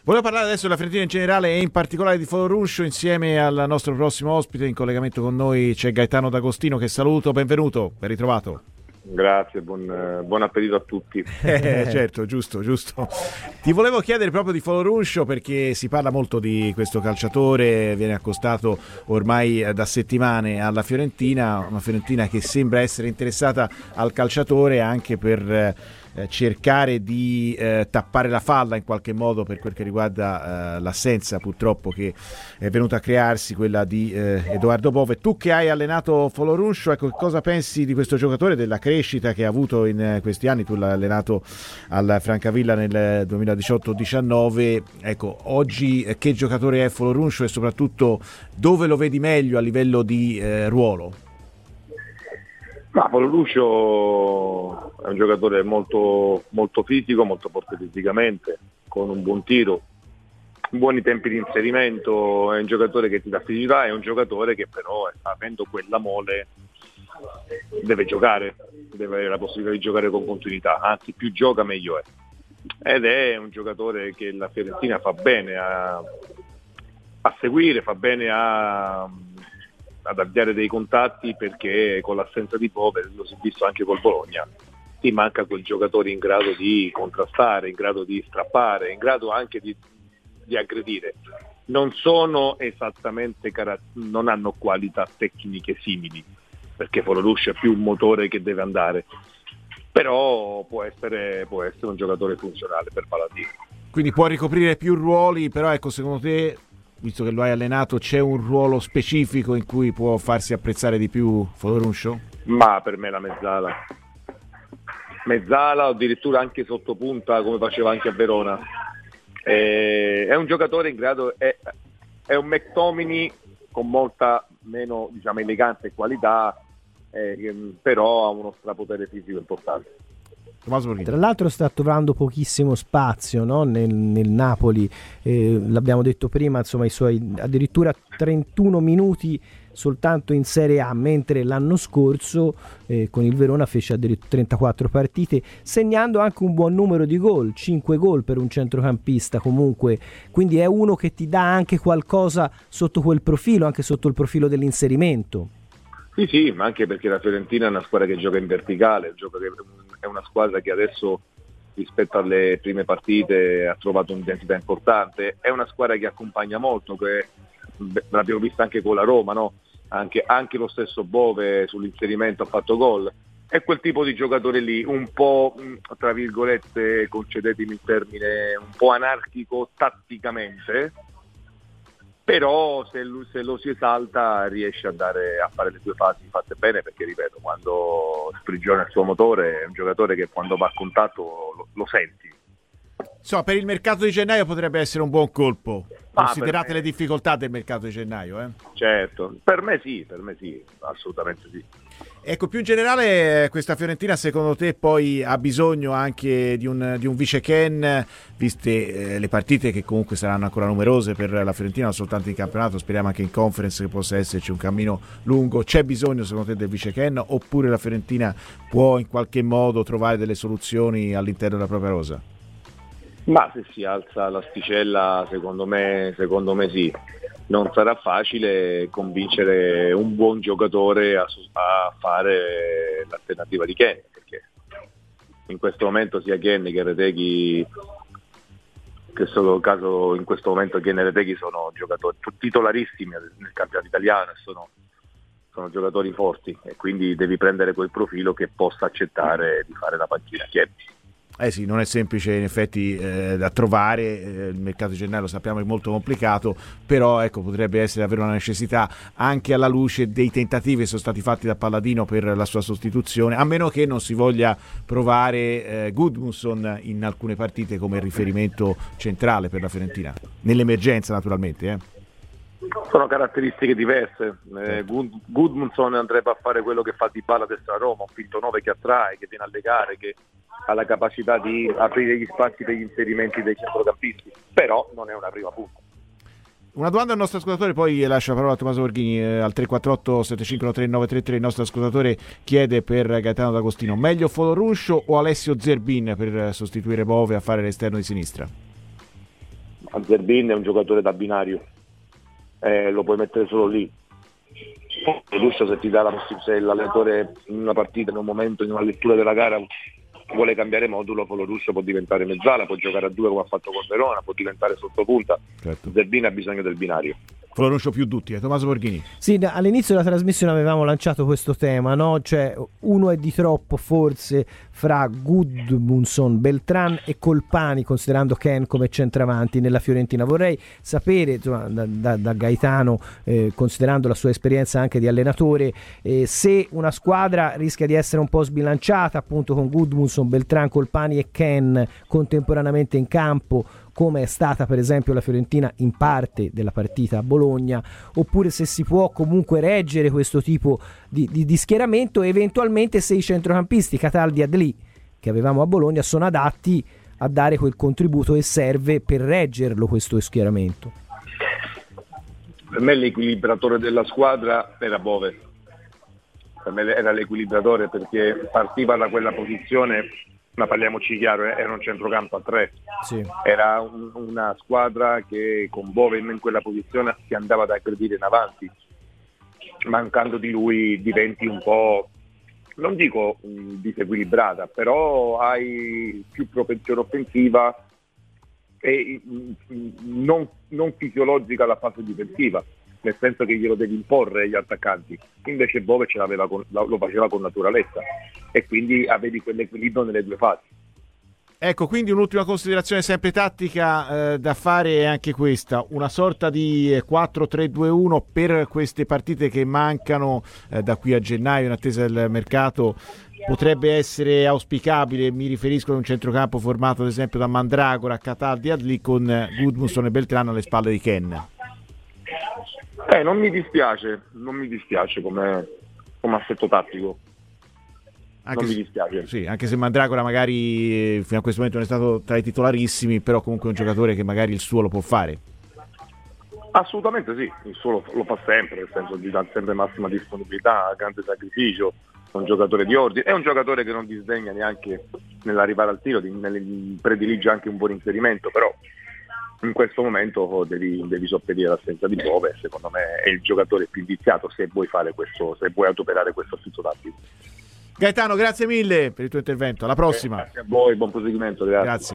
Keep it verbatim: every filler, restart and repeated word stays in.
Volevo parlare adesso della Fiorentina in generale e in particolare di Foloruscio. Insieme al nostro prossimo ospite in collegamento con noi c'è Gaetano D'Agostino, che saluto, benvenuto, ben ritrovato. Grazie, buon, buon appetito a tutti. Eh, certo, giusto, giusto. Ti volevo chiedere proprio di Foloruscio, perché si parla molto di questo calciatore, viene accostato ormai da settimane alla Fiorentina, una Fiorentina che sembra essere interessata al calciatore anche per eh, cercare di eh, tappare la falla in qualche modo per quel che riguarda eh, l'assenza purtroppo che è venuta a crearsi, quella di eh, Edoardo Bove. Tu che hai allenato Foloruscio, ecco, cosa pensi di questo giocatore, della crescita che ha avuto in questi anni? Tu l'hai allenato al Francavilla nel duemiladiciotto diciannove, ecco, oggi che giocatore è Foloruscio e soprattutto dove lo vedi meglio a livello di eh, ruolo? Ma Foloruscio è un giocatore molto, molto fisico, molto forte fisicamente, con un buon tiro, buoni tempi di inserimento, è un giocatore che ti dà fisicità, è un giocatore che però, avendo quella mole, deve giocare, deve avere la possibilità di giocare con continuità, anzi più gioca meglio è. Ed è un giocatore che la Fiorentina fa bene a, a seguire, fa bene a... ad avviare dei contatti, perché con l'assenza di Bove, lo si è visto anche col Bologna, ti manca quel giocatore in grado di contrastare, in grado di strappare, in grado anche di, di aggredire. Non sono esattamente cara- non hanno qualità tecniche simili, perché Foloruscio è più un motore che deve andare, però può essere, può essere un giocatore funzionale per Paladino. Quindi può ricoprire più ruoli, però ecco, secondo te, visto che lo hai allenato, c'è un ruolo specifico in cui può farsi apprezzare di più Foloruscio? Ma per me la mezzala. Mezzala o addirittura anche sottopunta, come faceva anche a Verona. Eh, è un giocatore in grado, è, è un McTominay con molta meno, diciamo, eleganza e qualità, eh, però ha uno strapotere fisico importante. Tra l'altro sta trovando pochissimo spazio, no? nel, nel Napoli, eh, l'abbiamo detto prima, insomma, i suoi addirittura trentuno minuti soltanto in Serie A, mentre l'anno scorso eh, con il Verona fece addirittura trentaquattro partite, segnando anche un buon numero di gol, cinque gol per un centrocampista comunque, quindi è uno che ti dà anche qualcosa sotto quel profilo, anche sotto il profilo dell'inserimento. Sì, sì, ma anche perché la Fiorentina è una squadra che gioca in verticale, gioca che è una squadra che adesso rispetto alle prime partite ha trovato un'identità importante, è una squadra che accompagna molto, che l'abbiamo vista anche con la Roma, no? Anche, anche lo stesso Bove sull'inserimento ha fatto gol, è quel tipo di giocatore lì, un po', tra virgolette, concedetemi il termine, un po' anarchico tatticamente, però se, lui, se lo si esalta riesce a, dare, a fare le due fasi fatte bene, perché ripeto, quando sprigiona il suo motore è un giocatore che quando va a contatto lo, lo senti. Insomma, per il mercato di gennaio potrebbe essere un buon colpo, ah, considerate le difficoltà del mercato di gennaio. Eh? Certo, per me sì, per me sì, assolutamente sì. Ecco, più in generale questa Fiorentina secondo te poi ha bisogno anche di un, di un vice Ken, viste eh, le partite che comunque saranno ancora numerose per la Fiorentina, non soltanto in campionato, speriamo anche in conference che possa esserci un cammino lungo. C'è bisogno secondo te del vice Ken, oppure la Fiorentina può in qualche modo trovare delle soluzioni all'interno della propria rosa? Ma se si alza l'asticella secondo me, secondo me sì. Non sarà facile convincere un buon giocatore a, a fare l'alternativa di Ken, perché in questo momento sia Ken che Retegui, in questo caso in questo momento Ken e Retegui sono giocatori titolarissimi nel campionato italiano e sono, sono giocatori forti, e quindi devi prendere quel profilo che possa accettare di fare la panchina Ken. Eh sì, non è semplice in effetti eh, da trovare, eh, il mercato di gennaio lo sappiamo è molto complicato, però ecco, potrebbe essere davvero una necessità anche alla luce dei tentativi che sono stati fatti da Palladino per la sua sostituzione, a meno che non si voglia provare eh, Gudmundsson in alcune partite come riferimento centrale per la Fiorentina, nell'emergenza naturalmente. Eh. Sono caratteristiche diverse, eh, Gudmundsson andrebbe a fare quello che fa Dybala a destra Roma, un finto nove che attrae, che viene a legare, che ha la capacità di aprire gli spazi per gli inserimenti dei centrocampisti, però non è una prima punta. Una domanda al nostro ascoltatore, poi lascio la parola a Tommaso Borghini, eh, al tre quattro otto sette cinque tre nove tre tre. Il nostro ascoltatore chiede per Gaetano D'Agostino: meglio Foloruscio o Alessio Zerbin per sostituire Bove a fare l'esterno di sinistra? Zerbin è un giocatore da binario, eh, lo puoi mettere solo lì. Lucio, se ti dà la possibilità, se l'allenatore in una partita, in un momento, in una lettura della gara vuole cambiare modulo, Ruscio può diventare mezzala, può giocare a due come ha fatto con Verona, può diventare sottopunta. Certo. Zerbin ha bisogno del binario. Floruncio più duttile, Tommaso Borghini. Sì, all'inizio della trasmissione avevamo lanciato questo tema, no? Cioè uno è di troppo forse fra Gudmundsson, Beltran e Colpani, considerando Ken come centravanti nella Fiorentina. Vorrei sapere insomma, da, da, da Gaetano, eh, considerando la sua esperienza anche di allenatore, eh, se una squadra rischia di essere un po' sbilanciata appunto con Gudmundsson, Beltran, Colpani e Ken contemporaneamente in campo, come è stata per esempio la Fiorentina in parte della partita a Bologna, oppure se si può comunque reggere questo tipo di, di, di schieramento, e eventualmente se i centrocampisti Cataldi e Adli che avevamo a Bologna sono adatti a dare quel contributo che serve per reggerlo questo schieramento. Per me l'equilibratore della squadra era Bove, per me era l'equilibratore perché partiva da quella posizione. Ma parliamoci chiaro, era un centrocampo a tre, sì. Era un, una squadra che con Bove in quella posizione si andava ad aggredire in avanti, mancando di lui diventi un po', non dico um, disequilibrata, però hai più propensione offensiva e um, non, non fisiologica alla fase difensiva, nel senso che glielo devi imporre agli attaccanti. Invece Bove ce l'aveva con, lo faceva con naturalezza e quindi avevi quell'equilibrio nelle due fasi. Ecco, quindi un'ultima considerazione sempre tattica eh, da fare è anche questa, una sorta di quattro tre due uno per queste partite che mancano eh, da qui a gennaio in attesa del mercato. Potrebbe essere auspicabile, mi riferisco ad un centrocampo formato ad esempio da Mandragora, Cataldi e Adli con Gudmundsson e Beltrano alle spalle di Ken. Eh, non mi dispiace, non mi dispiace come, come assetto tattico. Anche non se, mi dispiace. Sì, anche se Mandragora magari fino a questo momento non è stato tra i titolarissimi, però comunque è un giocatore che magari il suo lo può fare. Assolutamente sì, il suo lo, lo fa sempre, nel senso di dare sempre massima disponibilità, grande sacrificio, è un giocatore di ordine, è un giocatore che non disdegna neanche nell'arrivare al tiro, di, predilige anche un buon inserimento, però in questo momento devi, devi sopperire l'assenza di Bove, secondo me è il giocatore più indiziato se vuoi fare questo, se vuoi adoperare questo assetto tattico. Gaetano, grazie mille per il tuo intervento, alla prossima. Eh, grazie a voi, buon proseguimento, grazie. Grazie.